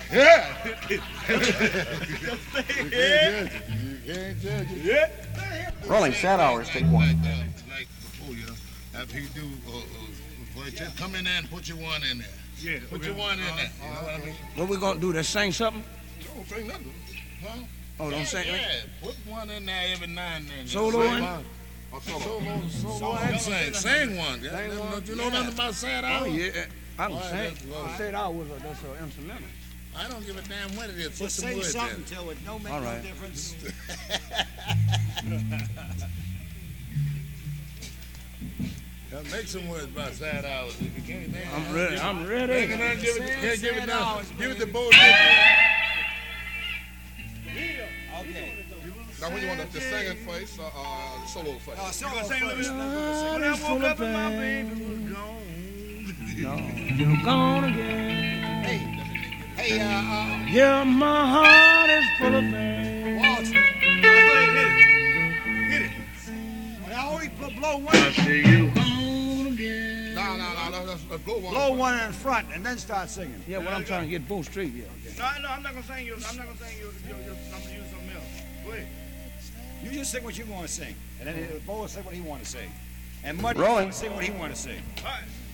Yeah. You can't judge it. Yeah. Rolling set hours, take one. Like before, you know, after you do, just come in there and put your one in there. Yeah. Put your one in there. You know what I mean? What we gonna do? Just sing something? Don't say nothing. Huh? Oh, don't sing. Yeah, put one in there every now and then. Solo in? Solo and sing. Sing one. Don't you know nothing about sad Oh hours? yeah, I can sing. that's- Sad hours. That's an instrumental. I don't give a damn what it is. Put Just some say words in. something till it don't make All no right. difference. Make some words about sad hours. If you can't, man. I'm ready. I'm ready. Can't give it down. Give it the bold. Okay. Now, when you want the singing face or solo face? Solo Sing a little first. bit. When I woke up and my baby was gone. No, you're gone again. Hey, Yeah, my heart is full of pain. Walter. Hit it. When I only blow one, See you gone again. No, let's blow one. blow one in front, and then start singing. Yeah, what I'm trying to get both straight. Yeah. No, I'm not gonna sing you. I'm not gonna sing you. I'm gonna use something else. Go ahead. You just sing what you want to sing, and then Bo will sing what he want to sing, and Muddy Rolling. will sing what he want to sing. All right.